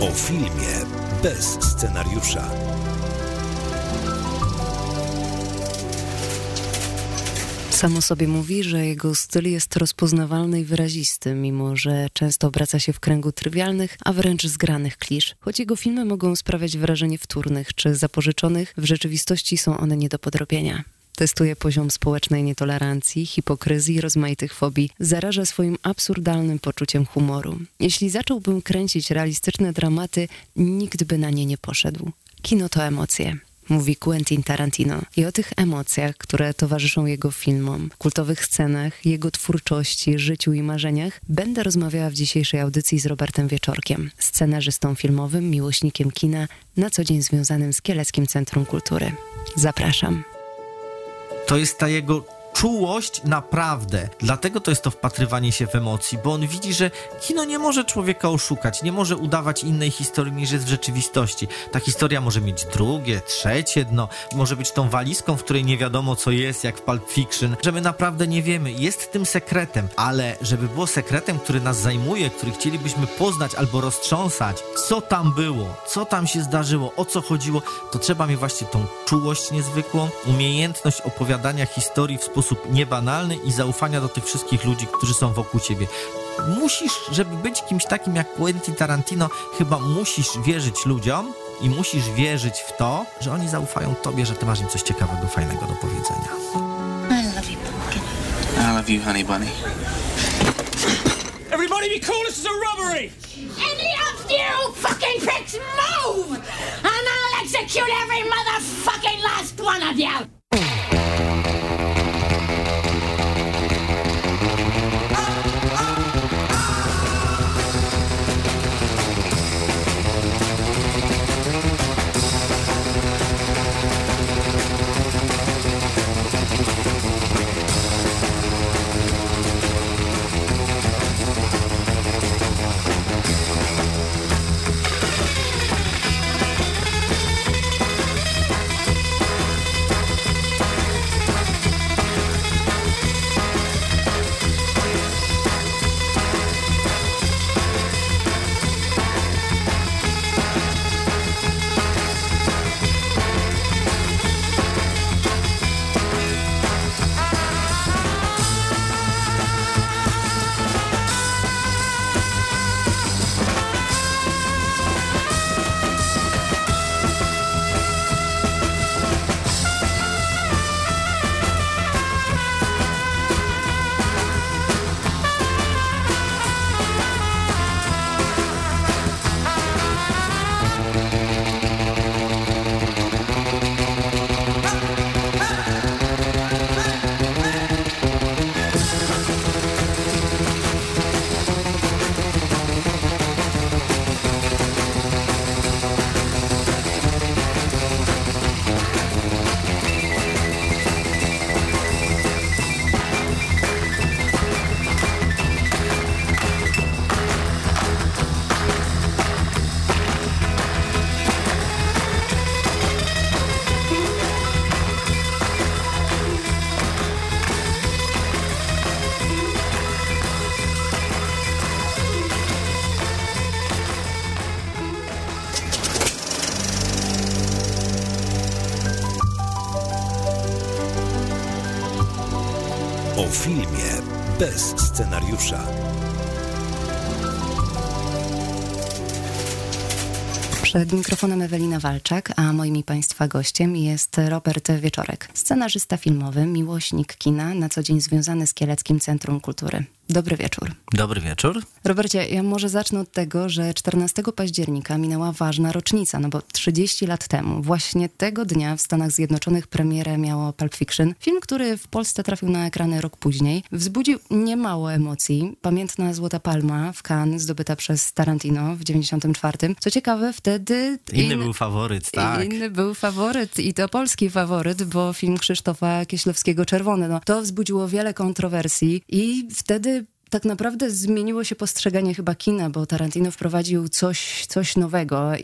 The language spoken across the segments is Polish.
O filmie bez scenariusza. Samo sobie mówi, że jego styl jest rozpoznawalny i wyrazisty, mimo że często obraca się w kręgu trywialnych, a wręcz zgranych klisz. Choć jego filmy mogą sprawiać wrażenie wtórnych czy zapożyczonych, w rzeczywistości są one nie do podrobienia. Testuje poziom społecznej nietolerancji, hipokryzji i rozmaitych fobii. Zaraża swoim absurdalnym poczuciem humoru. Jeśli zacząłbym kręcić realistyczne dramaty, nikt by na nie nie poszedł. Kino to emocje, mówi Quentin Tarantino. I o tych emocjach, które towarzyszą jego filmom, kultowych scenach, jego twórczości, życiu i marzeniach, będę rozmawiała w dzisiejszej audycji z Robertem Wieczorkiem, scenarzystą filmowym, miłośnikiem kina, na co dzień związanym z Kieleckim Centrum Kultury. Zapraszam. To jest ta jego czułość naprawdę. Dlatego to jest to wpatrywanie się w emocji, bo on widzi, że kino nie może człowieka oszukać, nie może udawać innej historii niż jest w rzeczywistości. Ta historia może mieć drugie, trzecie dno, może być tą walizką, w której nie wiadomo co jest, jak w Pulp Fiction, że my naprawdę nie wiemy. Jest tym sekretem, ale żeby było sekretem, który nas zajmuje, który chcielibyśmy poznać albo roztrząsać, co tam było, co tam się zdarzyło, o co chodziło, to trzeba mieć właśnie tą czułość niezwykłą, umiejętność opowiadania historii w sposób niebanalny i zaufania do tych wszystkich ludzi, którzy są wokół ciebie. Musisz, żeby być kimś takim jak Quentin Tarantino, chyba musisz wierzyć ludziom i musisz wierzyć w to, że oni zaufają tobie, że ty masz im coś ciekawego, fajnego do powiedzenia. I love you, Pumpkin. I love you, honey bunny. Everybody be cool, this is a robbery! Any of you fucking pricks move! And I'll execute every motherfucking last one of you! O filmie bez scenariusza. Przed mikrofonem Ewelina Walczak, a moim i Państwa gościem jest Robert Wieczorek, scenarzysta filmowy, miłośnik kina, na co dzień związany z Kieleckim Centrum Kultury. Dobry wieczór. Dobry wieczór. Robercie, ja może zacznę od tego, że 14 października minęła ważna rocznica, no bo 30 lat temu, właśnie tego dnia w Stanach Zjednoczonych premierę miało Pulp Fiction. Film, który w Polsce trafił na ekrany rok później, wzbudził niemało emocji. Pamiętna Złota Palma w Cannes, zdobyta przez Tarantino w 94. Co ciekawe, wtedy... Inny był faworyt, tak. Inny był faworyt i to polski faworyt, bo film Krzysztofa Kieślowskiego Czerwony. No, to wzbudziło wiele kontrowersji i wtedy tak naprawdę zmieniło się postrzeganie chyba kina, bo Tarantino wprowadził coś nowego i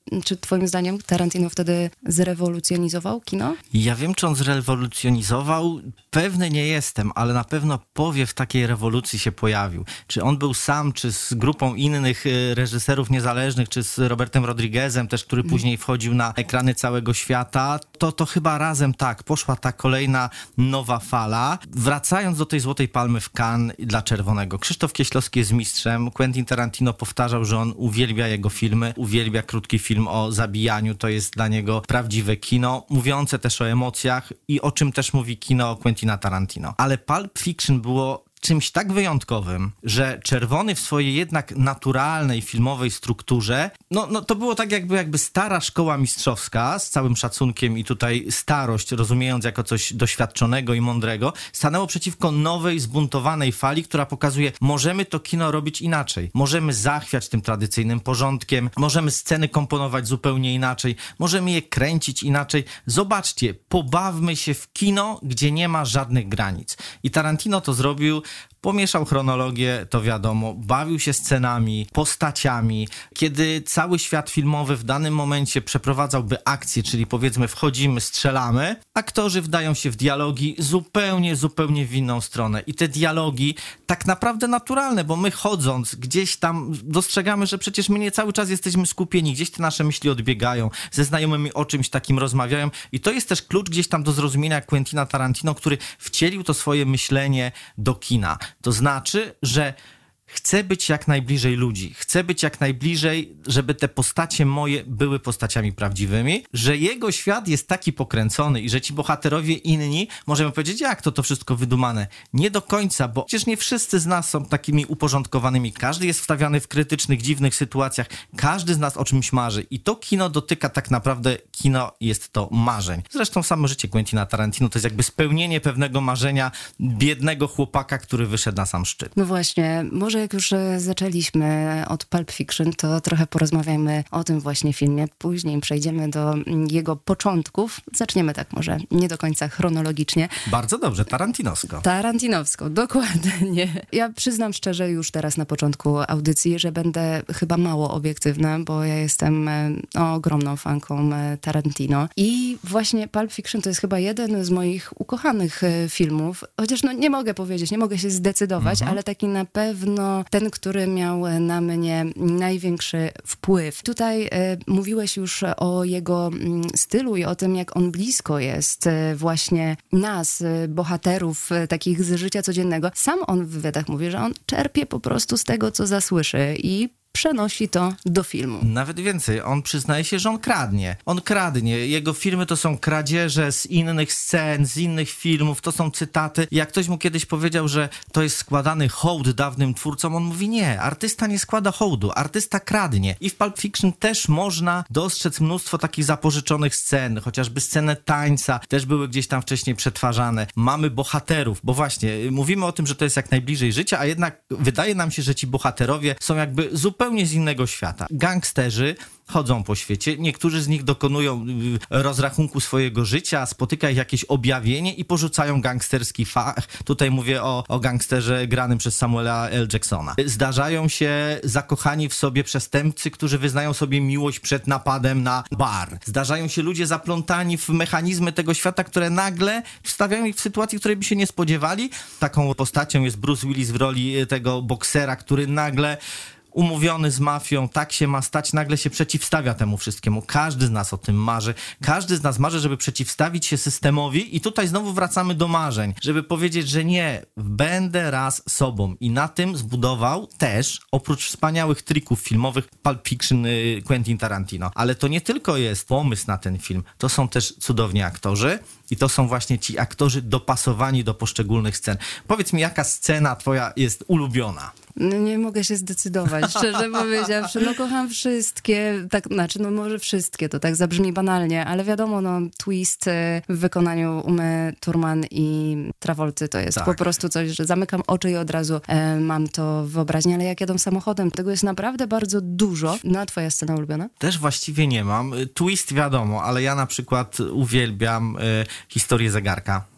Czy twoim zdaniem Tarantino wtedy zrewolucjonizował kino? Ja wiem, czy on zrewolucjonizował. Pewny nie jestem, ale na pewno powiew takiej rewolucji się pojawił. Czy on był sam, czy z grupą innych reżyserów niezależnych, czy z Robertem Rodriguezem też, który później wchodził na ekrany całego świata, to chyba razem tak, poszła ta kolejna nowa fala. Wracając do tej Złotej Palmy w Cannes dla Czerwonego. Krzysztof Kieślowski jest mistrzem. Quentin Tarantino powtarzał, że on uwielbia jego filmy, uwielbia krótki film o zabijaniu, to jest dla niego prawdziwe kino, mówiące też o emocjach i o czym też mówi kino Quentina Tarantino. Ale Pulp Fiction było czymś tak wyjątkowym, że Czerwony w swojej jednak naturalnej filmowej strukturze, no to było tak jakby stara szkoła mistrzowska, z całym szacunkiem i tutaj starość, rozumiejąc jako coś doświadczonego i mądrego, stanęło przeciwko nowej, zbuntowanej fali, która pokazuje, możemy to kino robić inaczej, możemy zachwiać tym tradycyjnym porządkiem, możemy sceny komponować zupełnie inaczej, możemy je kręcić inaczej. Zobaczcie, pobawmy się w kino, gdzie nie ma żadnych granic. I Tarantino to zrobił. Pomieszał chronologię, to wiadomo, bawił się scenami, postaciami. Kiedy cały świat filmowy w danym momencie przeprowadzałby akcję, czyli powiedzmy wchodzimy, strzelamy, aktorzy wdają się w dialogi zupełnie w inną stronę. I te dialogi tak naprawdę naturalne, bo my chodząc gdzieś tam dostrzegamy, że przecież my nie cały czas jesteśmy skupieni, gdzieś te nasze myśli odbiegają, ze znajomymi o czymś takim rozmawiają i to jest też klucz gdzieś tam do zrozumienia Quentina Tarantino, który wcielił to swoje myślenie do kina. To znaczy, że chcę być jak najbliżej ludzi. Chcę być jak najbliżej, żeby te postacie moje były postaciami prawdziwymi, że jego świat jest taki pokręcony i że ci bohaterowie inni, możemy powiedzieć, jak to wszystko wydumane. Nie do końca, bo przecież nie wszyscy z nas są takimi uporządkowanymi. Każdy jest wstawiany w krytycznych, dziwnych sytuacjach. Każdy z nas o czymś marzy. I to kino dotyka tak naprawdę, kino jest to marzeń. Zresztą samo życie Quentina Tarantino to jest jakby spełnienie pewnego marzenia biednego chłopaka, który wyszedł na sam szczyt. No właśnie, może jak już zaczęliśmy od Pulp Fiction, to trochę porozmawiajmy o tym właśnie filmie. Później przejdziemy do jego początków. Zaczniemy tak może nie do końca chronologicznie. Bardzo dobrze, tarantinowsko. Tarantinowsko, dokładnie. Ja przyznam szczerze już teraz na początku audycji, że będę chyba mało obiektywna, bo ja jestem ogromną fanką Tarantino. I właśnie Pulp Fiction to jest chyba jeden z moich ukochanych filmów. Chociaż nie mogę powiedzieć, nie mogę się zdecydować, ale taki na pewno ten, który miał na mnie największy wpływ. Tutaj mówiłeś już o jego stylu i o tym, jak on blisko jest właśnie nas, bohaterów takich z życia codziennego. Sam on w wywiadach mówi, że on czerpie po prostu z tego, co zasłyszy i przenosi to do filmu. Nawet więcej, on przyznaje się, że on kradnie. On kradnie. Jego filmy to są kradzieże z innych scen, z innych filmów, to są cytaty. Jak ktoś mu kiedyś powiedział, że to jest składany hołd dawnym twórcom, on mówi nie, artysta nie składa hołdu, artysta kradnie. I w Pulp Fiction też można dostrzec mnóstwo takich zapożyczonych scen, chociażby scenę tańca, też były gdzieś tam wcześniej przetwarzane. Mamy bohaterów, bo właśnie mówimy o tym, że to jest jak najbliżej życia, a jednak wydaje nam się, że ci bohaterowie są jakby zupełnie z innego świata. Gangsterzy chodzą po świecie, niektórzy z nich dokonują rozrachunku swojego życia, spotyka ich jakieś objawienie i porzucają gangsterski fach. Tutaj mówię o gangsterze granym przez Samuela L. Jacksona. Zdarzają się zakochani w sobie przestępcy, którzy wyznają sobie miłość przed napadem na bar. Zdarzają się ludzie zaplątani w mechanizmy tego świata, które nagle wstawiają ich w sytuacji, której by się nie spodziewali. Taką postacią jest Bruce Willis w roli tego boksera, który nagle umówiony z mafią, tak się ma stać, nagle się przeciwstawia temu wszystkiemu. Każdy z nas o tym marzy. Każdy z nas marzy, żeby przeciwstawić się systemowi i tutaj znowu wracamy do marzeń, żeby powiedzieć, że nie, będę raz sobą. I na tym zbudował też, oprócz wspaniałych trików filmowych, Pulp Fiction Quentin Tarantino. Ale to nie tylko jest pomysł na ten film, to są też cudowni aktorzy i to są właśnie ci aktorzy dopasowani do poszczególnych scen. Powiedz mi, jaka scena twoja jest ulubiona? Nie mogę się zdecydować, szczerze powiedziawszy. Kocham wszystkie, może wszystkie, to tak zabrzmi banalnie, ale wiadomo, twist w wykonaniu Umy Thurman i Travolty to jest po prostu coś, że zamykam oczy i od razu mam to w wyobraźni, ale jak jadą samochodem, tego jest naprawdę bardzo dużo. No a twoja scena ulubiona? Też właściwie nie mam. Twist wiadomo, ale ja na przykład uwielbiam historię zegarka.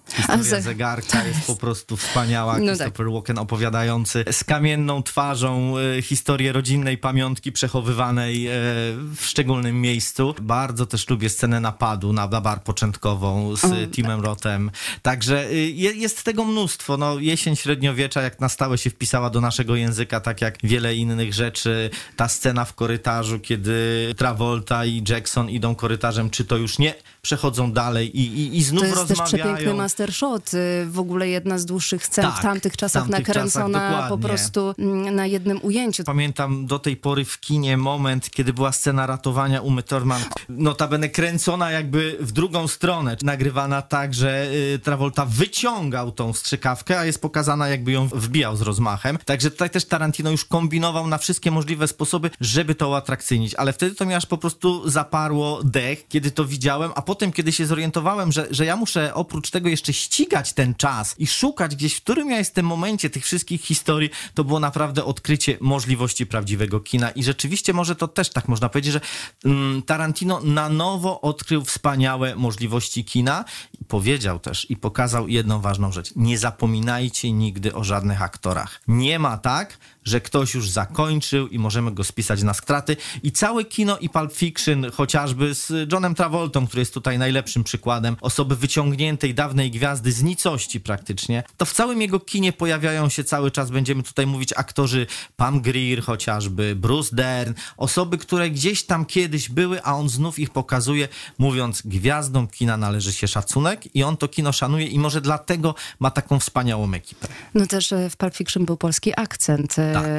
Historia zegarka jest po prostu wspaniała. Christopher Walken opowiadający z kamienną twarzą historię rodzinnej pamiątki przechowywanej w szczególnym miejscu. Bardzo też lubię scenę napadu na bar początkową z Timem Rothem. Także jest tego mnóstwo. No, jesień średniowiecza jak na stałe się wpisała do naszego języka, tak jak wiele innych rzeczy. Ta scena w korytarzu, kiedy Travolta i Jackson idą korytarzem, czy to już nie, przechodzą dalej i znów rozmawiają. To jest też przepiękny master shot. W ogóle jedna z dłuższych scen w tamtych czasach nakręcona po prostu na jednym ujęciu. Pamiętam do tej pory w kinie moment, kiedy była scena ratowania Umy Thurman, notabene kręcona jakby w drugą stronę, nagrywana tak, że Travolta wyciągał tą strzykawkę, a jest pokazana jakby ją wbijał z rozmachem. Także tutaj też Tarantino już kombinował na wszystkie możliwe sposoby, żeby to uatrakcyjnić, ale wtedy to mi aż po prostu zaparło dech, kiedy to widziałem, a potem, kiedy się zorientowałem, że ja muszę oprócz tego jeszcze ścigać ten czas i szukać gdzieś, w którym ja jestem momencie tych wszystkich historii, to było naprawdę odkrycie możliwości prawdziwego kina i rzeczywiście może to też tak można powiedzieć, że Tarantino na nowo odkrył wspaniałe możliwości kina. Powiedział też i pokazał jedną ważną rzecz. Nie zapominajcie nigdy o żadnych aktorach. Nie ma tak, że ktoś już zakończył i możemy go spisać na straty. I całe kino i Pulp Fiction, chociażby z Johnem Travoltą, który jest tutaj najlepszym przykładem osoby wyciągniętej, dawnej gwiazdy z nicości praktycznie, to w całym jego kinie pojawiają się cały czas, będziemy tutaj mówić, aktorzy Pam Grier chociażby, Bruce Dern, osoby, które gdzieś tam kiedyś były, a on znów ich pokazuje, mówiąc, gwiazdom kina należy się szacunek i on to kino szanuje i może dlatego ma taką wspaniałą ekipę. No też w Pulp Fiction był polski akcent,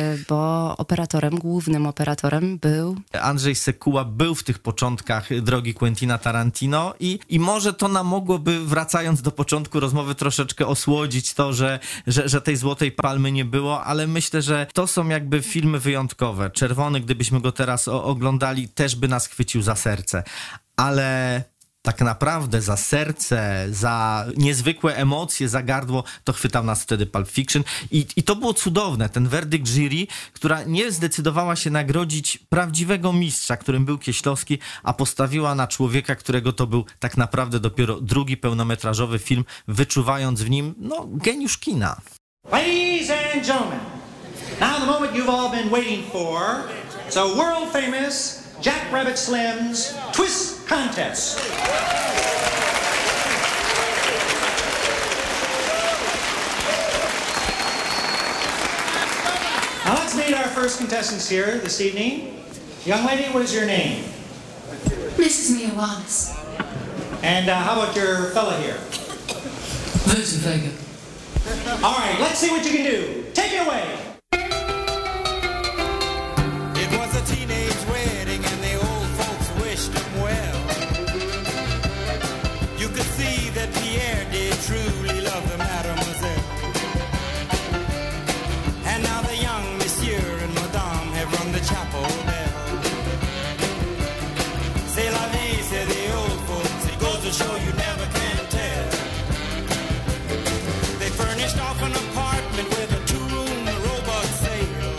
bo głównym operatorem był... Andrzej Sekuła był w tych początkach drogi Quentina Tarantino i może to nam mogłoby, wracając do początku rozmowy, troszeczkę osłodzić to, że tej Złotej Palmy nie było, ale myślę, że to są jakby filmy wyjątkowe. Czerwony, gdybyśmy go teraz oglądali, też by nas chwycił za serce. Ale tak naprawdę za serce, za niezwykłe emocje, za gardło, to chwytał nas wtedy Pulp Fiction. I to było cudowne, ten werdykt jury, która nie zdecydowała się nagrodzić prawdziwego mistrza, którym był Kieślowski, a postawiła na człowieka, którego to był tak naprawdę dopiero drugi pełnometrażowy film, wyczuwając w nim, geniusz kina. Ladies and gentlemen, now the moment you've all been waiting for. So world famous Jack Rabbit Slim's Twist Contest. Now let's meet our first contestants here this evening. Young lady, what is your name? Mrs. Mia Wallace. And how about your fella here? Virgin Vega. All right, let's see what you can do. Take it away. It was a teenage wedding and the old folks wished him well. You could see that Pierre did truly love the mademoiselle. And now the young monsieur and madame have rung the chapel bell. C'est la vie, said the old folks. It goes to show you never can tell. They furnished off an apartment with a two-room robot sale.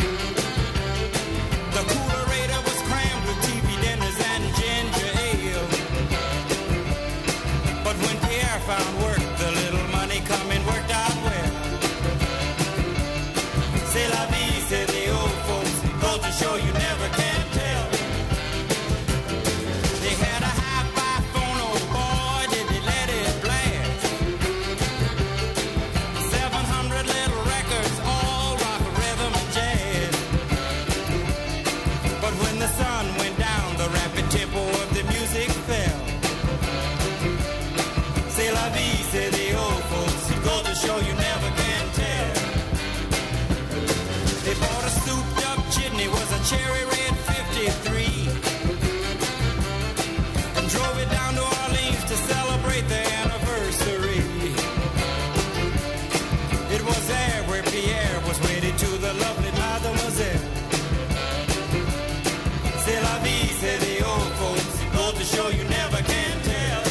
The coolerator was crammed with TV dinners and ginger ale. But when Pierre found work, the little money coming worked out well. C'est la vie, said the old folks. Goes to show you never can tell. They had a hi-fi phone, oh boy, did they let it blast. 700 little records, all rock, rhythm, and jazz. But when the sun went down, the rapid tempo of the music fell. C'est la vie, said the old folks. It goes to show you never can tell. They bought a souped-up chitney, was a cherry red 53, and drove it down to Orleans to celebrate their anniversary. It was there where Pierre was wedded to the lovely mademoiselle. C'est la vie, said the old folks. It goes to show you never can tell.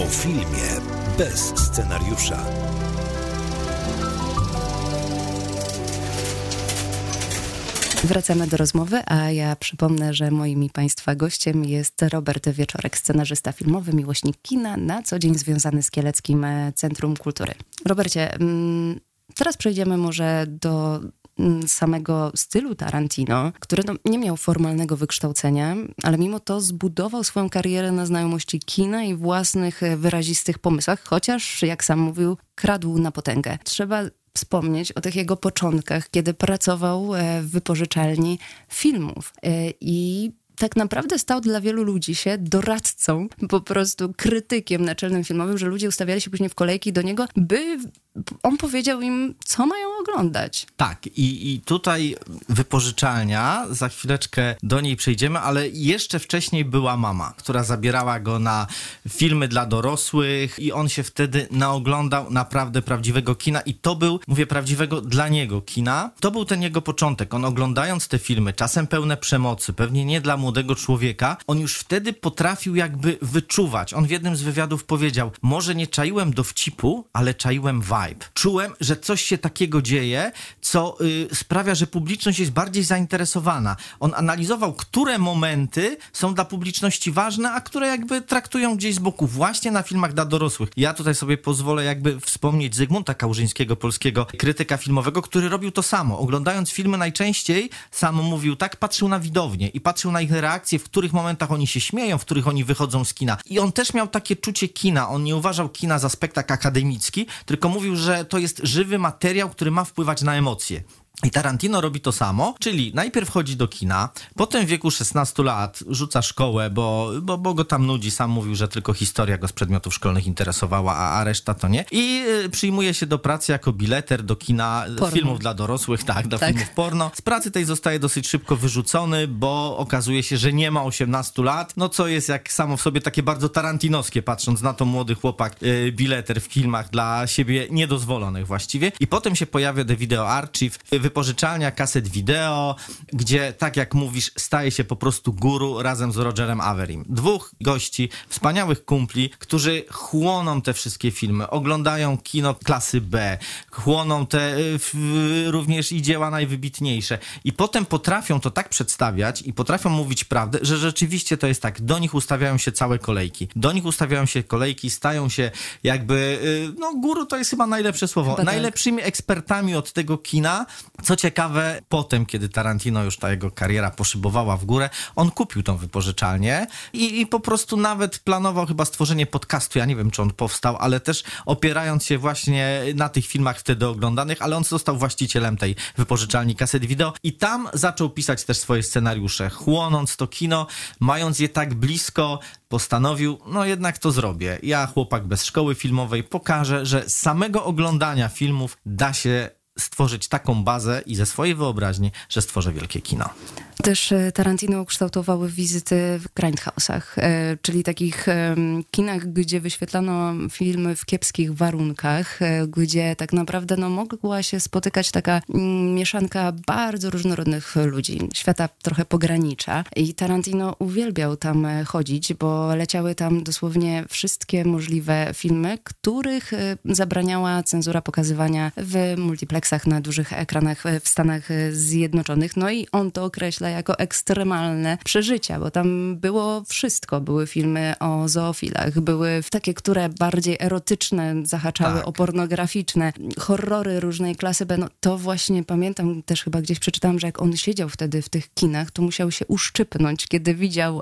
O filmie bez scenariusza. Wracamy do rozmowy, a ja przypomnę, że moim i Państwa gościem jest Robert Wieczorek, scenarzysta filmowy, miłośnik kina, na co dzień związany z Kieleckim Centrum Kultury. Robercie, teraz przejdziemy może do samego stylu Tarantino, który nie miał formalnego wykształcenia, ale mimo to zbudował swoją karierę na znajomości kina i własnych wyrazistych pomysłach, chociaż, jak sam mówił, kradł na potęgę. Trzeba wspomnieć o tych jego początkach, kiedy pracował w wypożyczalni filmów i tak naprawdę stał dla wielu ludzi się doradcą, po prostu krytykiem naczelnym filmowym, że ludzie ustawiali się później w kolejki do niego, by on powiedział im, co mają oglądać. Tak, i tutaj wypożyczalnia, za chwileczkę do niej przejdziemy, ale jeszcze wcześniej była mama, która zabierała go na filmy dla dorosłych i on się wtedy naoglądał naprawdę prawdziwego kina i to był, mówię, prawdziwego dla niego kina. To był ten jego początek. On oglądając te filmy, czasem pełne przemocy, pewnie nie dla młodego człowieka, on już wtedy potrafił jakby wyczuwać. On w jednym z wywiadów powiedział, może nie czaiłem dowcipu, ale czaiłem vibe. Czułem, że coś się takiego dzieje, co sprawia, że publiczność jest bardziej zainteresowana. On analizował, które momenty są dla publiczności ważne, a które jakby traktują gdzieś z boku, właśnie na filmach dla dorosłych. Ja tutaj sobie pozwolę jakby wspomnieć Zygmunta Kałużyńskiego, polskiego krytyka filmowego, który robił to samo. Oglądając filmy najczęściej, sam mówił, tak patrzył na widownię i patrzył na ich reakcje, w których momentach oni się śmieją, w których oni wychodzą z kina. I on też miał takie czucie kina. On nie uważał kina za spektakl akademicki, tylko mówił, że to jest żywy materiał, który ma wpływać na emocje. I Tarantino robi to samo, czyli najpierw chodzi do kina, potem w wieku 16 lat rzuca szkołę, bo go tam nudzi. Sam mówił, że tylko historia go z przedmiotów szkolnych interesowała, a reszta to nie. I przyjmuje się do pracy jako bileter do kina, filmów dla dorosłych, filmów porno. Z pracy tej zostaje dosyć szybko wyrzucony, bo okazuje się, że nie ma 18 lat, no co jest jak samo w sobie takie bardzo tarantinowskie, patrząc na to młody chłopak, bileter w filmach dla siebie niedozwolonych właściwie. I potem się pojawia The Video Archive, wypożyczalnia kaset wideo, gdzie, tak jak mówisz, staje się po prostu guru razem z Rogerem Averim. Dwóch gości, wspaniałych kumpli, którzy chłoną te wszystkie filmy, oglądają kino klasy B, chłoną te również i dzieła najwybitniejsze. I potem potrafią to tak przedstawiać i potrafią mówić prawdę, że rzeczywiście to jest tak. Do nich ustawiają się całe kolejki. Do nich ustawiają się kolejki, stają się jakby, guru to jest chyba najlepsze słowo, najlepszymi ekspertami od tego kina. Co ciekawe, potem, kiedy Tarantino już ta jego kariera poszybowała w górę, on kupił tą wypożyczalnię i po prostu nawet planował chyba stworzenie podcastu. Ja nie wiem, czy on powstał, ale też opierając się właśnie na tych filmach wtedy oglądanych, ale on został właścicielem tej wypożyczalni kaset wideo i tam zaczął pisać też swoje scenariusze. Chłonąc to kino, mając je tak blisko, postanowił, jednak to zrobię. Ja, chłopak bez szkoły filmowej, pokażę, że z samego oglądania filmów da się stworzyć taką bazę i ze swojej wyobraźni, że stworzę wielkie kino. Też Tarantino ukształtowały wizyty w grindhouse'ach, czyli takich kinach, gdzie wyświetlano filmy w kiepskich warunkach, gdzie tak naprawdę mogła się spotykać taka mieszanka bardzo różnorodnych ludzi, świata trochę pogranicza. I Tarantino uwielbiał tam chodzić, bo leciały tam dosłownie wszystkie możliwe filmy, których zabraniała cenzura pokazywania w multiplexach na dużych ekranach w Stanach Zjednoczonych. I on to określa jako ekstremalne przeżycia, bo tam było wszystko. Były filmy o zoofilach, były takie, które bardziej erotyczne zahaczały o pornograficzne, horrory różnej klasy B. To właśnie pamiętam, też chyba gdzieś przeczytałam, że jak on siedział wtedy w tych kinach, to musiał się uszczypnąć, kiedy widział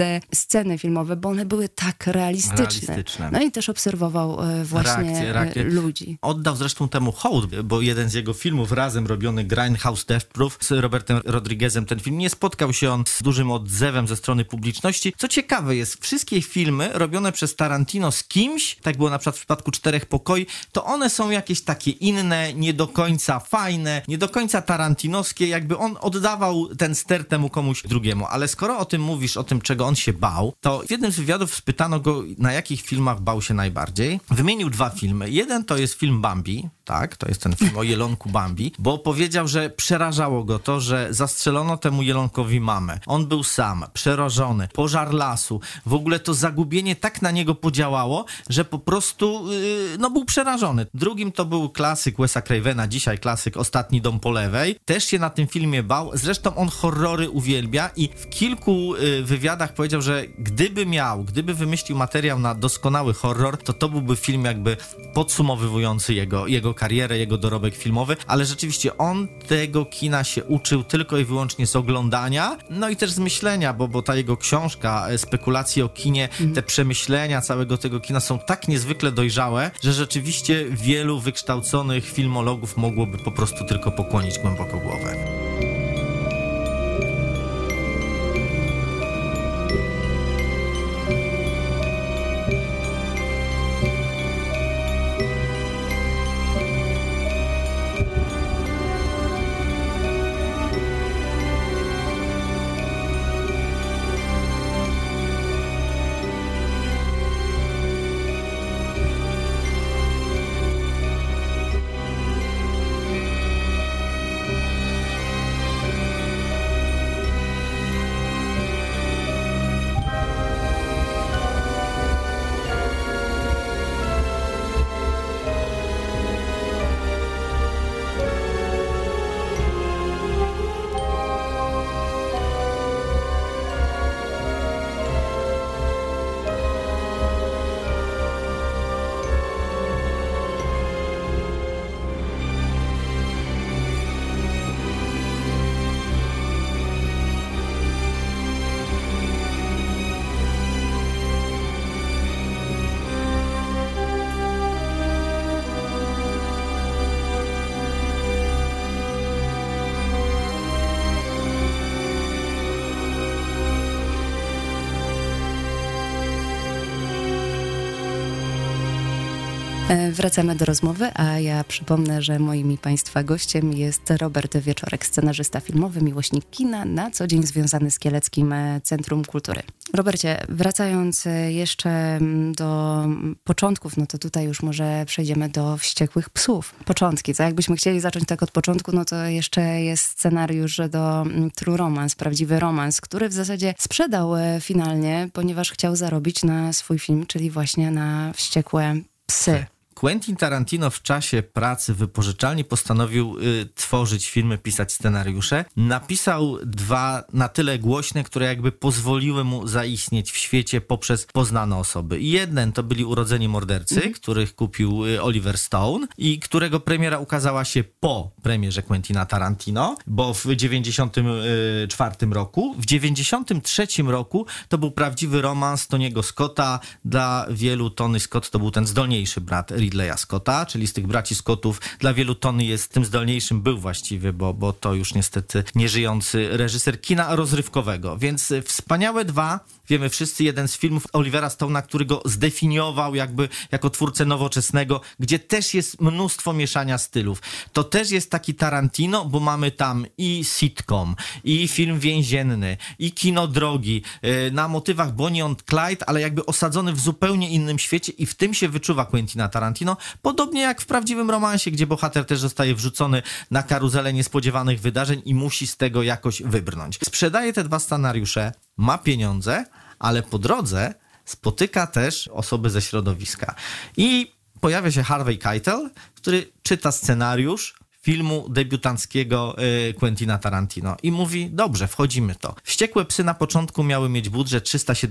te sceny filmowe, bo one były tak realistyczne. I też obserwował właśnie reakcje ludzi. Oddał zresztą temu hołd, bo jeden z jego filmów razem robiony, Grindhouse Death Proof, z Robertem Rodriguezem, ten film nie spotkał się on z dużym odzewem ze strony publiczności. Co ciekawe jest, wszystkie filmy robione przez Tarantino z kimś, tak było na przykład w przypadku Czterech pokoi, to one są jakieś takie inne, nie do końca fajne, nie do końca tarantinowskie, jakby on oddawał ten ster temu komuś drugiemu. Ale skoro o tym mówisz, o tym, czego on się bał, to w jednym z wywiadów spytano go, na jakich filmach bał się najbardziej. Wymienił 2 filmy. Jeden to jest film Bambi, tak? To jest ten film o jelonku Bambi, bo powiedział, że przerażało go to, że zastrzelono temu jelonkowi mamę. On był sam, przerażony, pożar lasu. W ogóle to zagubienie tak na niego podziałało, że po prostu był przerażony. Drugim to był klasyk Wesa Cravena, dzisiaj klasyk Ostatni dom po lewej. Też się na tym filmie bał. Zresztą on horrory uwielbia i w kilku wywiadach powiedział, że gdyby wymyślił materiał na doskonały horror, to byłby film jakby podsumowujący jego karierę, jego dorobek filmowy, ale rzeczywiście on tego kina się uczył tylko i wyłącznie z oglądania, no i też z myślenia, bo ta jego książka, Spekulacje o kinie, te przemyślenia całego tego kina są tak niezwykle dojrzałe, że rzeczywiście wielu wykształconych filmologów mogłoby po prostu tylko pokłonić głęboko głowę. Wracamy do rozmowy, a ja przypomnę, że moim i Państwa gościem jest Robert Wieczorek, scenarzysta filmowy, miłośnik kina, na co dzień związany z Kieleckim Centrum Kultury. Robercie, wracając jeszcze do początków, no to tutaj już może przejdziemy do Wściekłych psów. Początki, co jakbyśmy chcieli zacząć tak od początku, no to jeszcze jest scenariusz do True Romance, prawdziwy romans, który w zasadzie sprzedał finalnie, ponieważ chciał zarobić na swój film, czyli właśnie na Wściekłe psy. Quentin Tarantino w czasie pracy w wypożyczalni postanowił tworzyć filmy, pisać scenariusze. Napisał 2 na tyle głośne, które jakby pozwoliły mu zaistnieć w świecie poprzez poznane osoby. Jeden to byli Urodzeni mordercy, których kupił Oliver Stone i którego premiera ukazała się po premierze Quentina Tarantino, bo w 94 roku. W 93 roku to był prawdziwy romans Tony'ego Scotta. Dla wielu Tony Scott to był ten zdolniejszy brat Ridleya Scotta, czyli z tych braci Scottów dla wielu Tony jest tym zdolniejszym, był właściwy, bo to już niestety nieżyjący reżyser kina rozrywkowego. Więc wspaniałe 2, wiemy wszyscy, jeden z filmów Olivera Stone'a, który go zdefiniował jakby jako twórcę nowoczesnego, gdzie też jest mnóstwo mieszania stylów. To też jest taki Tarantino, bo mamy tam i sitcom, i film więzienny, i kino drogi, na motywach Bonnie and Clyde, ale jakby osadzony w zupełnie innym świecie i w tym się wyczuwa Quentina Tarantino, podobnie jak w prawdziwym romansie, gdzie bohater też zostaje wrzucony na karuzelę niespodziewanych wydarzeń i musi z tego jakoś wybrnąć. Sprzedaje te 2 scenariusze, ma pieniądze, ale po drodze spotyka też osoby ze środowiska. I pojawia się Harvey Keitel, który czyta scenariusz filmu debiutanckiego Quentina Tarantino i mówi, dobrze, wchodzimy to. Wściekłe psy na początku miały mieć budżet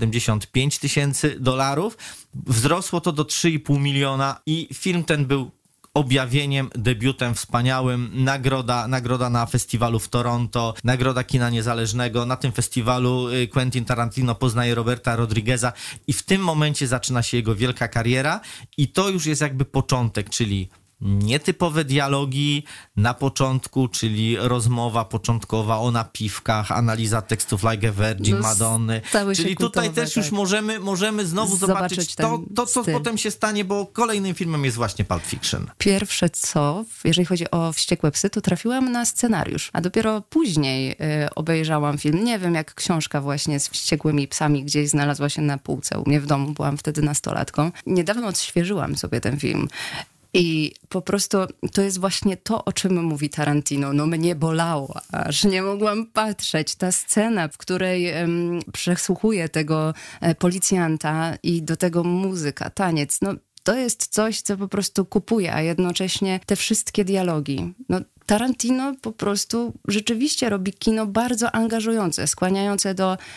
$375 000, wzrosło to do 3,5 miliona i film ten był objawieniem, debiutem wspaniałym, nagroda na festiwalu w Toronto, nagroda kina niezależnego. Na tym festiwalu Quentin Tarantino poznaje Roberta Rodrigueza i w tym momencie zaczyna się jego wielka kariera i to już jest jakby początek, czyli nietypowe dialogi na początku, czyli rozmowa początkowa o napiwkach, analiza tekstów Like a Virgin, Madonny. Czyli tutaj też już możemy znowu zobaczyć to, co potem się stanie, bo kolejnym filmem jest właśnie Pulp Fiction. Pierwsze co, jeżeli chodzi o Wściekłe psy, to trafiłam na scenariusz, a dopiero później obejrzałam film. Nie wiem, jak książka właśnie z Wściekłymi psami gdzieś znalazła się na półce u mnie w domu. Byłam wtedy nastolatką. Niedawno odświeżyłam sobie ten film. I po prostu to jest właśnie to, o czym mówi Tarantino. No mnie bolało, aż nie mogłam patrzeć. Ta scena, w której przesłuchuje tego policjanta i do tego muzyka, taniec, no to jest coś, co po prostu kupuje, a jednocześnie te wszystkie dialogi. No Tarantino po prostu rzeczywiście robi kino bardzo angażujące, skłaniające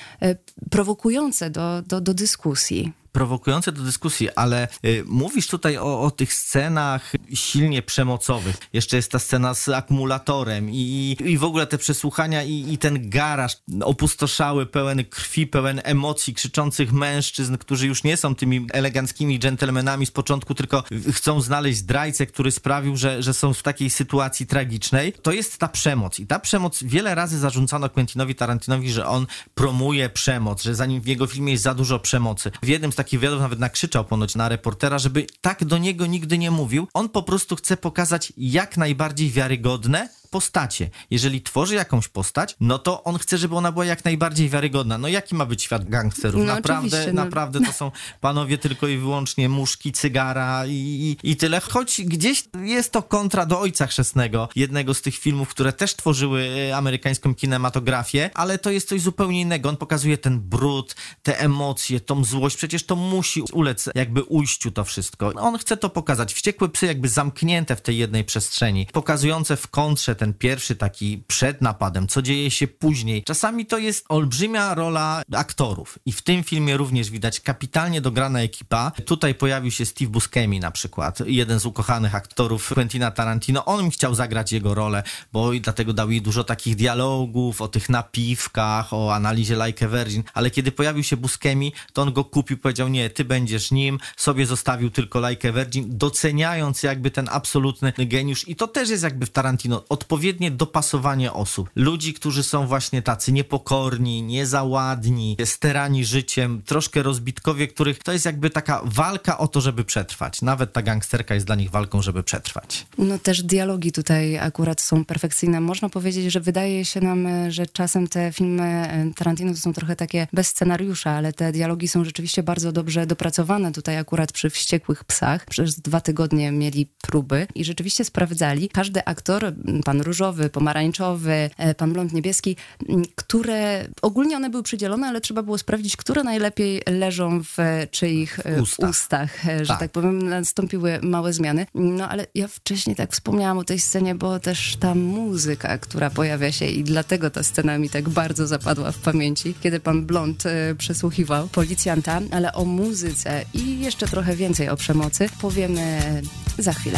prowokujące do dyskusji. Prowokujące do dyskusji, ale mówisz tutaj o tych scenach silnie przemocowych. Jeszcze jest ta scena z akumulatorem i w ogóle te przesłuchania i ten garaż opustoszały, pełen krwi, pełen emocji, krzyczących mężczyzn, którzy już nie są tymi eleganckimi dżentelmenami z początku, tylko chcą znaleźć zdrajcę, który sprawił, że są w takiej sytuacji tragicznej. To jest ta przemoc i ta przemoc wiele razy zarzucano Quentinowi Tarantinowi, że on promuje przemoc, że zanim w jego filmie jest za dużo przemocy. W jednym z takich wywiadów nawet nakrzyczał ponoć na reportera, żeby tak do niego nigdy nie mówił. On po prostu chce pokazać jak najbardziej wiarygodne postacie. Jeżeli tworzy jakąś postać, no to on chce, żeby ona była jak najbardziej wiarygodna. No jaki ma być świat gangsterów? No naprawdę to są panowie tylko i wyłącznie muszki, cygara i tyle. Choć gdzieś jest to kontra do Ojca Chrzestnego, jednego z tych filmów, które też tworzyły amerykańską kinematografię, ale to jest coś zupełnie innego. On pokazuje ten brud, te emocje, tą złość. Przecież to musi ulec jakby ujściu to wszystko. On chce to pokazać. Wściekłe psy jakby zamknięte w tej jednej przestrzeni, pokazujące w kontrze ten pierwszy taki przed napadem, co dzieje się później. Czasami to jest olbrzymia rola aktorów i w tym filmie również widać kapitalnie dograna ekipa. Tutaj pojawił się Steve Buscemi na przykład, jeden z ukochanych aktorów Quentina Tarantino. On chciał zagrać jego rolę, bo i dlatego dał jej dużo takich dialogów o tych napiwkach, o analizie Like a Virgin, ale kiedy pojawił się Buscemi, to on go kupił, powiedział nie, ty będziesz nim, sobie zostawił tylko Like a Virgin, doceniając jakby ten absolutny geniusz i to też jest jakby w Tarantino odpowiednie dopasowanie osób. Ludzi, którzy są właśnie tacy niepokorni, niezaładni, sterani życiem, troszkę rozbitkowie, których to jest jakby taka walka o to, żeby przetrwać. Nawet ta gangsterka jest dla nich walką, żeby przetrwać. No też dialogi tutaj akurat są perfekcyjne. Można powiedzieć, że wydaje się nam, że czasem te filmy Tarantino to są trochę takie bez scenariusza, ale te dialogi są rzeczywiście bardzo dobrze dopracowane. Tutaj akurat przy Wściekłych psach przez 2 tygodnie mieli próby i rzeczywiście sprawdzali. Każdy aktor, pan różowy, pomarańczowy, pan blond niebieski, które ogólnie one były przydzielone, ale trzeba było sprawdzić, które najlepiej leżą w czyich ustach, że tak powiem, nastąpiły małe zmiany. No ale ja wcześniej tak wspomniałam o tej scenie, bo też ta muzyka, która pojawia się i dlatego ta scena mi tak bardzo zapadła w pamięci, kiedy pan blond przesłuchiwał policjanta, ale o muzyce i jeszcze trochę więcej o przemocy powiemy za chwilę.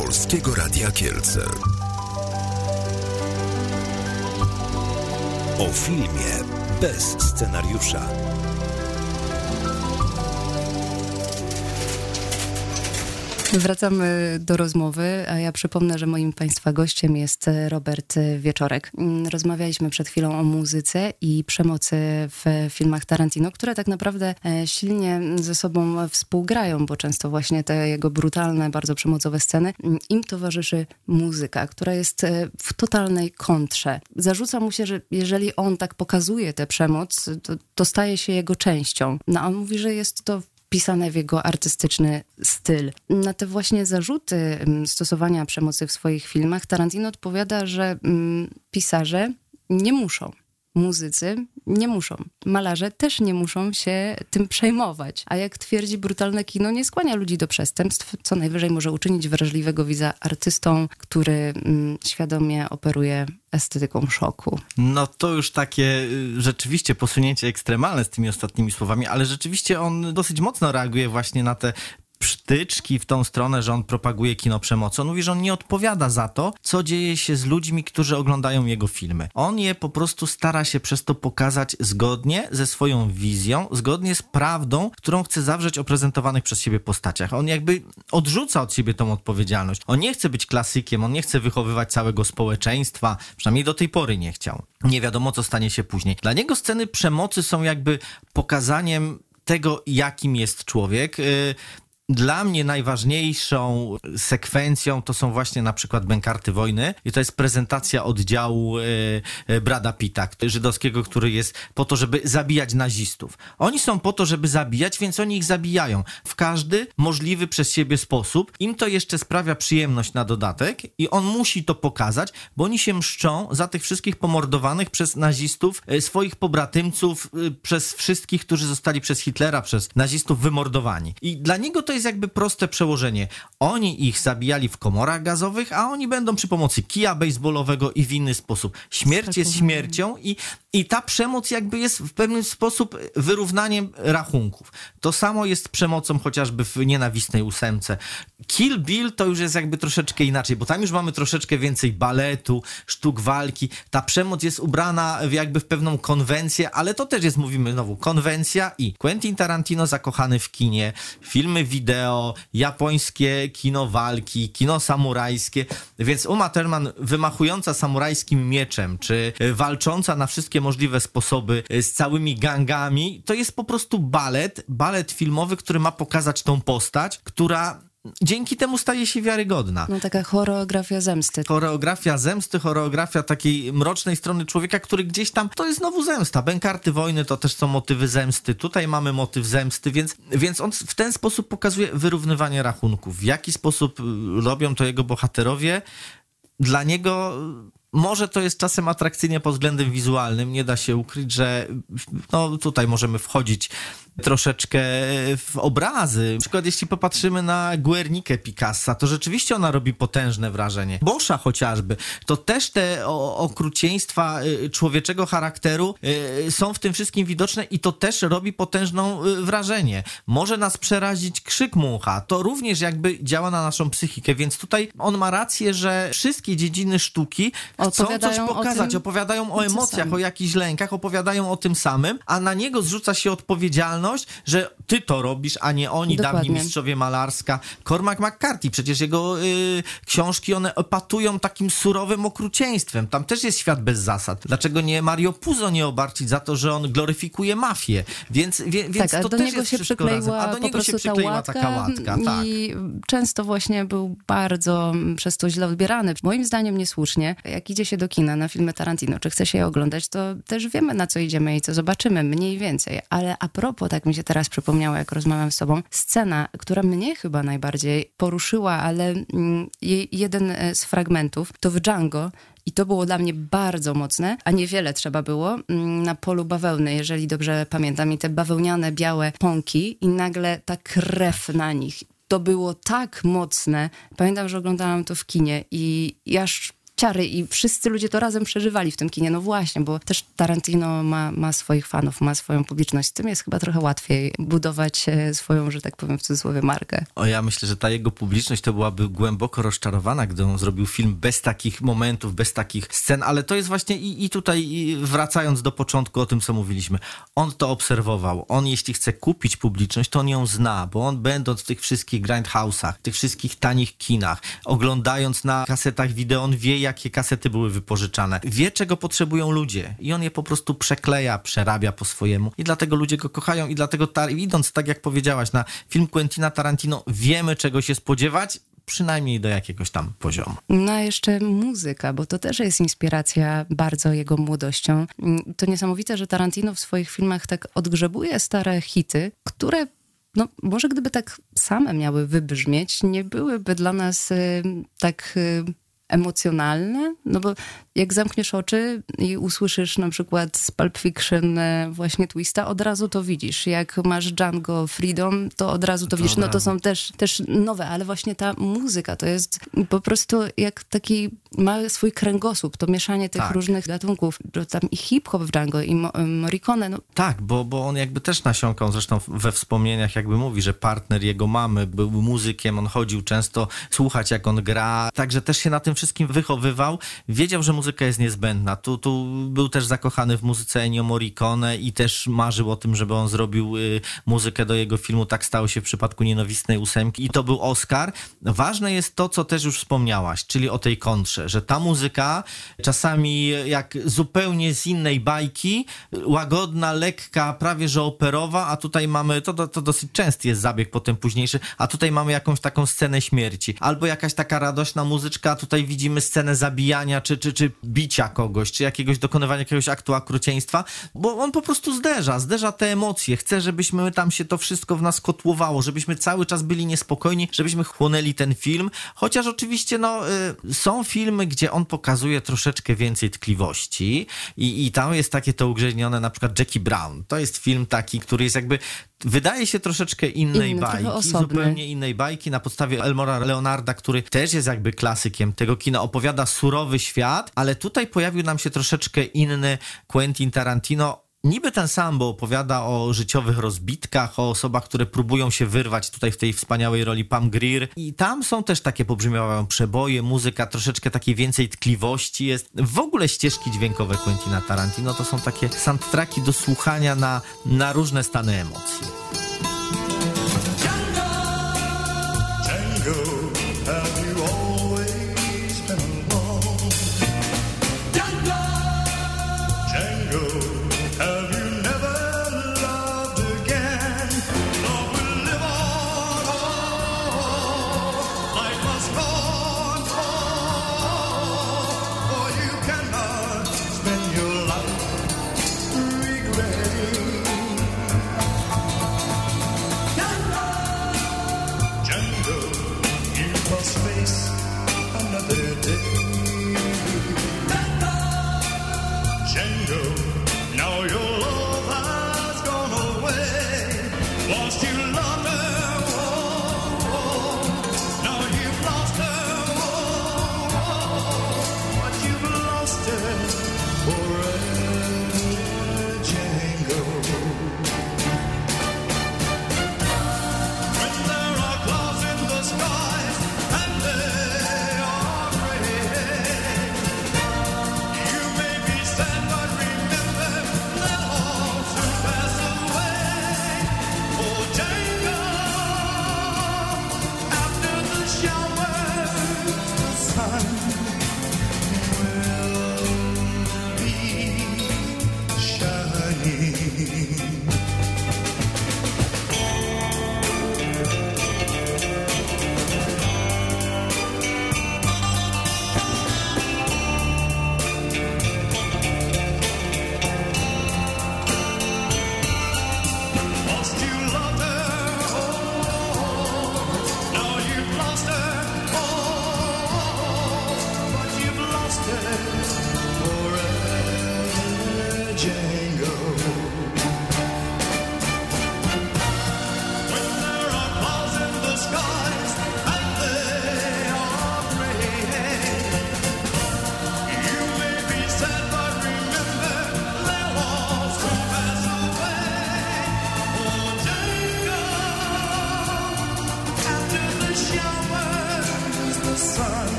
Polskiego Radia Kielce. O filmie bez scenariusza. Wracamy do rozmowy, a ja przypomnę, że moim Państwa gościem jest Robert Wieczorek. Rozmawialiśmy przed chwilą o muzyce i przemocy w filmach Tarantino, które tak naprawdę silnie ze sobą współgrają, bo często właśnie te jego brutalne, bardzo przemocowe sceny, im towarzyszy muzyka, która jest w totalnej kontrze. Zarzuca mu się, że jeżeli on tak pokazuje tę przemoc, to staje się jego częścią. No, on mówi, że jest to pisane w jego artystyczny styl. Na te właśnie zarzuty stosowania przemocy w swoich filmach Tarantino odpowiada, że pisarze nie muszą, muzycy nie muszą, malarze też nie muszą się tym przejmować. A jak twierdzi, brutalne kino nie skłania ludzi do przestępstw, co najwyżej może uczynić wrażliwego widza artystą, który świadomie operuje estetyką szoku. No to już takie rzeczywiście posunięcie ekstremalne z tymi ostatnimi słowami, ale rzeczywiście on dosyć mocno reaguje właśnie na te psztyczki w tą stronę, że on propaguje kino przemocy. On mówi, że on nie odpowiada za to, co dzieje się z ludźmi, którzy oglądają jego filmy. On je po prostu stara się przez to pokazać zgodnie ze swoją wizją, zgodnie z prawdą, którą chce zawrzeć o prezentowanych przez siebie postaciach. On jakby odrzuca od siebie tą odpowiedzialność. On nie chce być klasykiem, on nie chce wychowywać całego społeczeństwa, przynajmniej do tej pory nie chciał. Nie wiadomo, co stanie się później. Dla niego sceny przemocy są jakby pokazaniem tego, jakim jest człowiek. Dla mnie najważniejszą sekwencją to są właśnie na przykład Bękarty wojny i to jest prezentacja oddziału Brada Pitta, żydowskiego, który jest po to, żeby zabijać nazistów. Oni są po to, żeby zabijać, więc oni ich zabijają w każdy możliwy przez siebie sposób. Im to jeszcze sprawia przyjemność na dodatek i on musi to pokazać, bo oni się mszczą za tych wszystkich pomordowanych przez nazistów, swoich pobratymców, przez wszystkich, którzy zostali przez Hitlera, przez nazistów wymordowani. I dla niego to jest jakby proste przełożenie. Oni ich zabijali w komorach gazowych, a oni będą przy pomocy kija bejsbolowego i w inny sposób. Śmierć jest śmiercią i ta przemoc jakby jest w pewien sposób wyrównaniem rachunków. To samo jest przemocą chociażby w Nienawistnej 8. Kill Bill to już jest jakby troszeczkę inaczej, bo tam już mamy troszeczkę więcej baletu, sztuk walki. Ta przemoc jest ubrana jakby w pewną konwencję, ale to też jest, mówimy znowu, konwencja i Quentin Tarantino zakochany w kinie, filmy wideo, japońskie kino walki, kino samurajskie, więc Uma Thurman wymachująca samurajskim mieczem, czy walcząca na wszystkie możliwe sposoby z całymi gangami, to jest po prostu balet filmowy, który ma pokazać tą postać, która dzięki temu staje się wiarygodna. No taka choreografia zemsty. Choreografia zemsty, choreografia takiej mrocznej strony człowieka, który gdzieś tam, to jest znowu zemsta. Bękarty wojny to też są motywy zemsty. Tutaj mamy motyw zemsty, więc on w ten sposób pokazuje wyrównywanie rachunków. W jaki sposób robią to jego bohaterowie? Dla niego może to jest czasem atrakcyjnie pod względem wizualnym. Nie da się ukryć, że no, tutaj możemy wchodzić troszeczkę w obrazy. Na przykład jeśli popatrzymy na Guernikę Picassa, to rzeczywiście ona robi potężne wrażenie. Boscha chociażby, to też te okrucieństwa człowieczego charakteru są w tym wszystkim widoczne i to też robi potężną wrażenie. Może nas przerazić krzyk mucha, to również jakby działa na naszą psychikę, więc tutaj on ma rację, że wszystkie dziedziny sztuki chcą coś pokazać, opowiadają o emocjach, o jakichś lękach, opowiadają o tym samym, a na niego zrzuca się odpowiedzialność, że ty to robisz, a nie oni, Dokładnie. Dawni mistrzowie malarska. Cormac McCarthy, przecież jego książki, one epatują takim surowym okrucieństwem. Tam też jest świat bez zasad. Dlaczego nie Mario Puzo nie obarczyć za to, że on gloryfikuje mafię? Więc tak, to do też niego jest się wszystko przykleiła razem. A do po niego prostu się przykleiła taka łatka. Tak. I często właśnie był bardzo przez to źle odbierany. Moim zdaniem niesłusznie. Jak idzie się do kina na filmy Tarantino, czy chce się je oglądać, to też wiemy, na co idziemy i co zobaczymy, mniej więcej. Ale a propos, tak mi się teraz przypomniało, jak rozmawiam z sobą, scena, która mnie chyba najbardziej poruszyła, ale jeden z fragmentów, to w Django, i to było dla mnie bardzo mocne, a niewiele trzeba było, na polu bawełny, jeżeli dobrze pamiętam, i te bawełniane, białe pąki i nagle ta krew na nich. To było tak mocne. Pamiętam, że oglądałam to w kinie i aż ciary i wszyscy ludzie to razem przeżywali w tym kinie. No właśnie, bo też Tarantino ma swoich fanów, ma swoją publiczność. Z tym jest chyba trochę łatwiej budować swoją, że tak powiem w cudzysłowie, markę. Ja myślę, że ta jego publiczność to byłaby głęboko rozczarowana, gdy on zrobił film bez takich momentów, bez takich scen, ale to jest właśnie i tutaj wracając do początku o tym, co mówiliśmy. On to obserwował. On jeśli chce kupić publiczność, to on ją zna, bo on będąc w tych wszystkich grindhouse'ach, w tych wszystkich tanich kinach, oglądając na kasetach wideo, on wie, jakie kasety były wypożyczane. Wie, czego potrzebują ludzie i on je po prostu przekleja, przerabia po swojemu i dlatego ludzie go kochają i dlatego idąc, tak jak powiedziałaś, na film Quentina Tarantino, wiemy, czego się spodziewać, przynajmniej do jakiegoś tam poziomu. No a jeszcze muzyka, bo to też jest inspiracja bardzo jego młodością. To niesamowite, że Tarantino w swoich filmach tak odgrzebuje stare hity, które no może gdyby tak same miały wybrzmieć, nie byłyby dla nas tak emocjonalne, no bo jak zamkniesz oczy i usłyszysz na przykład z Pulp Fiction właśnie Twista, od razu to widzisz. Jak masz Django Freedom, to od razu to widzisz. No to są też nowe, ale właśnie ta muzyka to jest po prostu jak taki, ma swój kręgosłup, to mieszanie tych różnych gatunków. Tam i hip-hop w Django, i Morricone. No. Tak, bo on jakby też nasiąkał, zresztą we wspomnieniach jakby mówi, że partner jego mamy był muzykiem, on chodził często słuchać, jak on gra, także też się na tym wszystkim wychowywał. Wiedział, że muzyka jest niezbędna. Tu był też zakochany w muzyce Ennio Morricone i też marzył o tym, żeby on zrobił muzykę do jego filmu. Tak stało się w przypadku Nienawistnej ósemki i to był Oscar. Ważne jest to, co też już wspomniałaś, czyli o tej kontrze, że ta muzyka czasami jak zupełnie z innej bajki, łagodna, lekka, prawie że operowa, a tutaj mamy, to dosyć częsty jest zabieg potem późniejszy, a tutaj mamy jakąś taką scenę śmierci. Albo jakaś taka radośna muzyczka, a tutaj widzimy scenę zabijania, czy bicia kogoś, czy dokonywania jakiegoś aktu okrucieństwa, bo on po prostu zderza te emocje. Chce, żebyśmy tam się to wszystko w nas kotłowało, żebyśmy cały czas byli niespokojni, żebyśmy chłonęli ten film, chociaż oczywiście są filmy, gdzie on pokazuje troszeczkę więcej tkliwości i tam jest takie to ugrzecznione, na przykład Jackie Brown. To jest film taki, który jest jakby wydaje się troszeczkę innej bajki, zupełnie innej bajki, na podstawie Elmora Leonarda, który też jest jakby klasykiem tego kina, opowiada surowy świat, ale tutaj pojawił nam się troszeczkę inny Quentin Tarantino, niby ten sam, bo opowiada o życiowych rozbitkach, o osobach, które próbują się wyrwać tutaj w tej wspaniałej roli Pam Grier i tam są też takie pobrzmiewają przeboje, muzyka, troszeczkę takiej więcej tkliwości jest. W ogóle ścieżki dźwiękowe Quentina Tarantino to są takie soundtracki do słuchania na różne stany emocji.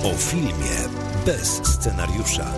O filmie bez scenariusza.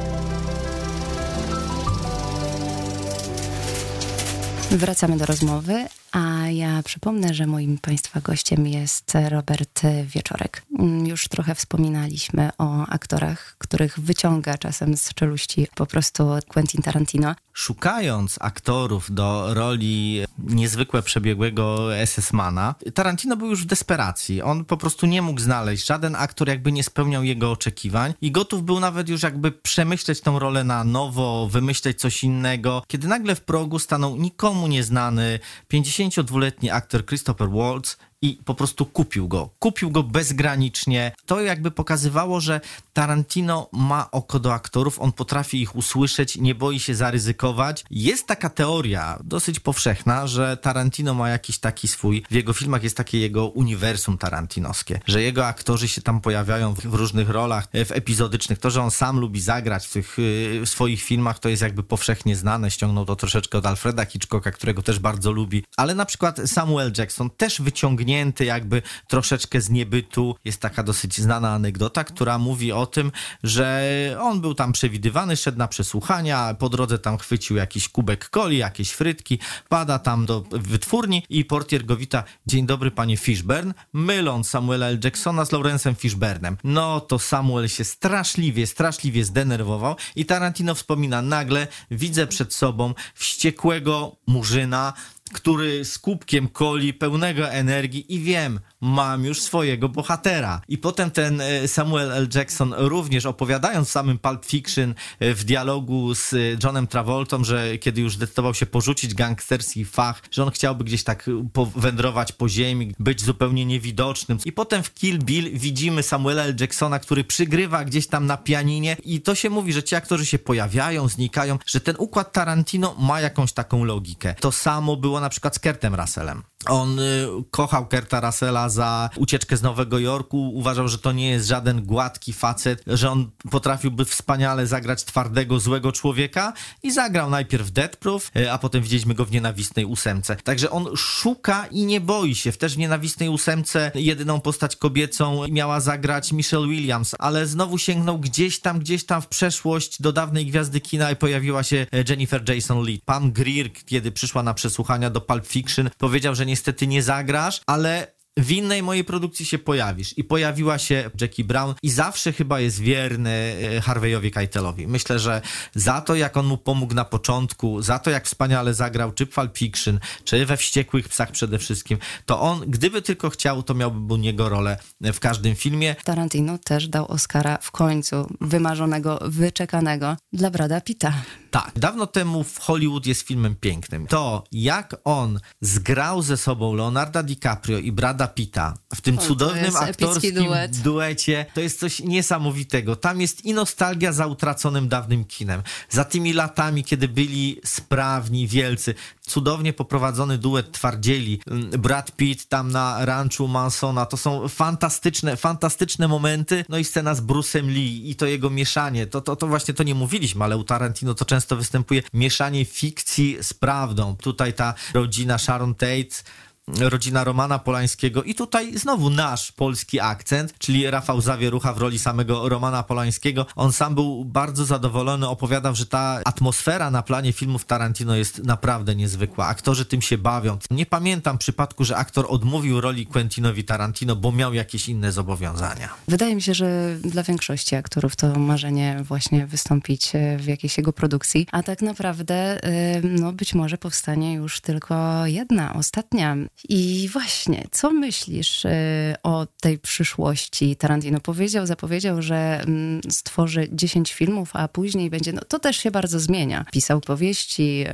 Wracamy do rozmowy, a ja przypomnę, że moim Państwa gościem jest Robert Wieczorek. Już trochę wspominaliśmy o aktorach, których wyciąga czasem z czeluści po prostu Quentin Tarantino. Szukając aktorów do roli niezwykle przebiegłego SS-mana, Tarantino był już w desperacji. On po prostu nie mógł znaleźć. Żaden aktor jakby nie spełniał jego oczekiwań i gotów był nawet już jakby przemyśleć tą rolę na nowo, wymyśleć coś innego. Kiedy nagle w progu stanął nikomu nieznany 52-letni aktor Christopher Waltz i po prostu kupił go. Kupił go bezgranicznie. To jakby pokazywało, że Tarantino ma oko do aktorów, on potrafi ich usłyszeć, nie boi się zaryzykować. Jest taka teoria, dosyć powszechna, że Tarantino ma jakiś taki swój, w jego filmach jest takie jego uniwersum tarantinowskie, że jego aktorzy się tam pojawiają w różnych rolach, w epizodycznych. To, że on sam lubi zagrać w tych swoich filmach, to jest jakby powszechnie znane. Ściągnął to troszeczkę od Alfreda Hitchcocka, którego też bardzo lubi. Ale na przykład Samuel Jackson też wyciągnięty jakby troszeczkę z niebytu. Jest taka dosyć znana anegdota, która mówi o tym, że on był tam przewidywany, szedł na przesłuchania, po drodze tam chwycił jakiś kubek coli, jakieś frytki, pada tam do wytwórni i portier go wita: dzień dobry, panie Fishburne, myląc Samuela L. Jacksona z Lawrence'em Fishburnem. No to Samuel się straszliwie zdenerwował i Tarantino wspomina: nagle widzę przed sobą wściekłego murzyna, który z kubkiem coli, pełnego energii i wiem, mam już swojego bohatera. I potem ten Samuel L. Jackson również, opowiadając w samym Pulp Fiction w dialogu z Johnem Travoltą, że kiedy już zdecydował się porzucić gangsterski fach, że on chciałby gdzieś tak wędrować po ziemi, być zupełnie niewidocznym. I potem w Kill Bill widzimy Samuela L. Jacksona, który przygrywa gdzieś tam na pianinie i to się mówi, że ci aktorzy się pojawiają, znikają, że ten układ Tarantino ma jakąś taką logikę. To samo było na przykład z Kurtem Russellem. On kochał Kurta Russella za Ucieczkę z Nowego Jorku, uważał, że to nie jest żaden gładki facet, że on potrafiłby wspaniale zagrać twardego, złego człowieka i zagrał najpierw Death Proof, a potem widzieliśmy go w Nienawistnej ósemce. Także on szuka i nie boi się. Też w Nienawistnej ósemce jedyną postać kobiecą miała zagrać Michelle Williams, ale znowu sięgnął gdzieś tam w przeszłość do dawnej gwiazdy kina i pojawiła się Jennifer Jason Leigh. Pam Grier, kiedy przyszła na przesłuchania do Pulp Fiction, powiedział, że niestety nie zagrasz, ale w innej mojej produkcji się pojawisz. I pojawiła się Jackie Brown i zawsze chyba jest wierny Harveyowi Keitelowi. Myślę, że za to, jak on mu pomógł na początku, za to, jak wspaniale zagrał czy w Pulp Fiction, czy we Wściekłych Psach przede wszystkim, to on, gdyby tylko chciał, to miałby u niego rolę w każdym filmie. Tarantino też dał Oscara w końcu, wymarzonego, wyczekanego, dla Brada Pitta. Tak, dawno temu w Hollywood jest filmem pięknym. To, jak on zgrał ze sobą Leonarda DiCaprio i Brada Pitta w tym cudownym aktorskim duecie, to jest coś niesamowitego. Tam jest i nostalgia za utraconym dawnym kinem, za tymi latami, kiedy byli sprawni, wielcy. Cudownie poprowadzony duet twardzieli. Brad Pitt tam na ranczu Mansona, to są fantastyczne momenty. No i scena z Bruce'em Lee i to jego mieszanie. To właśnie to nie mówiliśmy, ale u Tarantino to często występuje mieszanie fikcji z prawdą. Tutaj ta rodzina Sharon Tate, rodzina Romana Polańskiego i tutaj znowu nasz polski akcent, czyli Rafał Zawierucha w roli samego Romana Polańskiego. On sam był bardzo zadowolony, opowiadał, że ta atmosfera na planie filmów Tarantino jest naprawdę niezwykła. Aktorzy tym się bawią. Nie pamiętam przypadku, że aktor odmówił roli Quentinowi Tarantino, bo miał jakieś inne zobowiązania. Wydaje mi się, że dla większości aktorów to marzenie właśnie wystąpić w jakiejś jego produkcji, a tak naprawdę no być może powstanie już tylko jedna, ostatnia. I właśnie, co myślisz o tej przyszłości Tarantino? Zapowiedział, że stworzy 10 filmów, a później będzie, no to też się bardzo zmienia. Pisał powieści,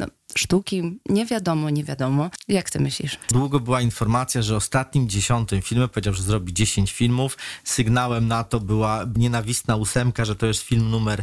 sztuki, nie wiadomo. Jak ty myślisz? Długo była informacja, że ostatnim 10 filmem powiedział, że zrobi 10 filmów. Sygnałem na to była Nienawistna ósemka, że to jest film numer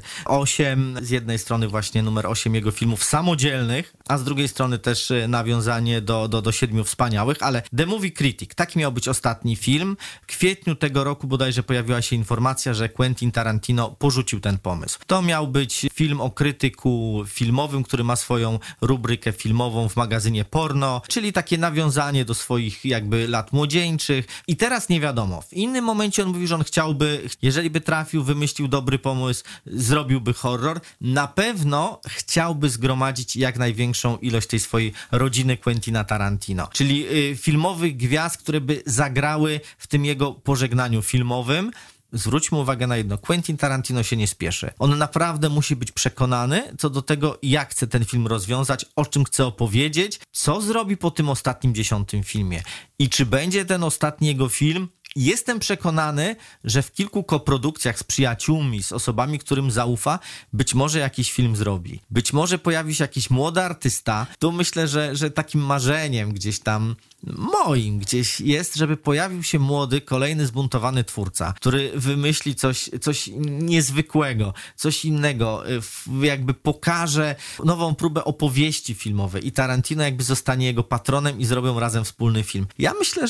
8. Z jednej strony właśnie numer 8 jego filmów samodzielnych, a z drugiej strony też nawiązanie do 7 wspaniałych, ale The Movie Critic, taki miał być ostatni film. W kwietniu tego roku bodajże pojawiła się informacja, że Quentin Tarantino porzucił ten pomysł. To miał być film o krytyku filmowym, który ma swoją rubrykę rubrykę filmową w magazynie Porno, czyli takie nawiązanie do swoich jakby lat młodzieńczych. I teraz nie wiadomo. W innym momencie on mówi, że on chciałby, jeżeli by trafił, wymyślił dobry pomysł, zrobiłby horror. Na pewno chciałby zgromadzić jak największą ilość tej swojej rodziny Quentina Tarantino. Czyli filmowych gwiazd, które by zagrały w tym jego pożegnaniu filmowym. Zwróćmy uwagę na jedno. Quentin Tarantino się nie spieszy. On naprawdę musi być przekonany co do tego, jak chce ten film rozwiązać, o czym chce opowiedzieć, co zrobi po tym ostatnim 10. filmie. I czy będzie ten ostatni jego film? Jestem przekonany, że w kilku koprodukcjach z przyjaciółmi, z osobami, którym zaufa, być może jakiś film zrobi. Być może pojawi się jakiś młody artysta. Tu myślę, że takim marzeniem gdzieś tam moim gdzieś jest, żeby pojawił się młody, kolejny zbuntowany twórca, który wymyśli coś niezwykłego, coś innego, jakby pokaże nową próbę opowieści filmowej i Tarantino jakby zostanie jego patronem i zrobią razem wspólny film. Ja myślę,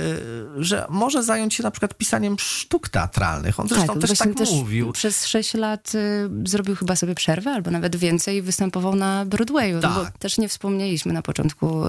że może zająć się na przykład pisaniem sztuk teatralnych. On zresztą też tak mówił. Przez 6 lat zrobił chyba sobie przerwę, albo nawet więcej i występował na Broadwayu. Tak. Bo też nie wspomnieliśmy na początku,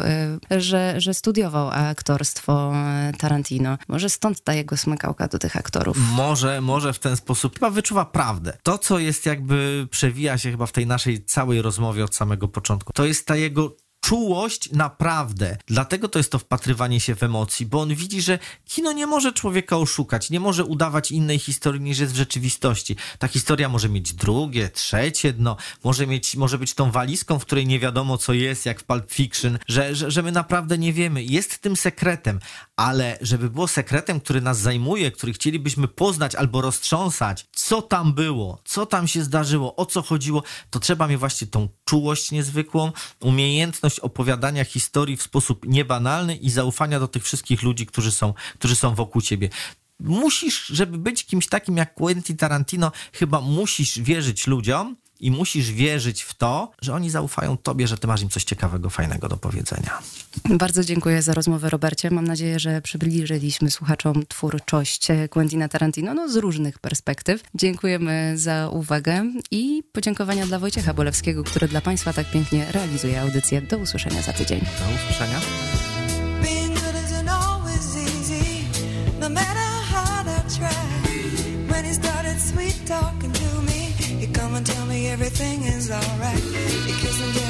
że studiował aktorstwo Tarantino. Może stąd ta jego smykałka do tych aktorów. Może w ten sposób chyba wyczuwa prawdę. To, co jest jakby, przewija się chyba w tej naszej całej rozmowie od samego początku, to jest ta jego czułość naprawdę. Dlatego to jest to wpatrywanie się w emocji, bo on widzi, że kino nie może człowieka oszukać, nie może udawać innej historii niż jest w rzeczywistości. Ta historia może mieć drugie, trzecie dno, może być tą walizką, w której nie wiadomo co jest, jak w Pulp Fiction, że my naprawdę nie wiemy. Jest tym sekretem, ale żeby było sekretem, który nas zajmuje, który chcielibyśmy poznać albo roztrząsać, co tam było, co tam się zdarzyło, o co chodziło, to trzeba mieć właśnie tą czułość niezwykłą, umiejętność opowiadania historii w sposób niebanalny i zaufania do tych wszystkich ludzi, którzy są wokół ciebie. Musisz, żeby być kimś takim jak Quentin Tarantino, chyba musisz wierzyć ludziom i musisz wierzyć w to, że oni zaufają tobie, że ty masz im coś ciekawego, fajnego do powiedzenia. Bardzo dziękuję za rozmowę, Robercie. Mam nadzieję, że przybliżyliśmy słuchaczom twórczość Quentina Tarantino z różnych perspektyw. Dziękujemy za uwagę i podziękowania dla Wojciecha Bolewskiego, który dla Państwa tak pięknie realizuje audycję. Do usłyszenia za tydzień. Do usłyszenia. Come and tell me everything is alright. You kiss and tell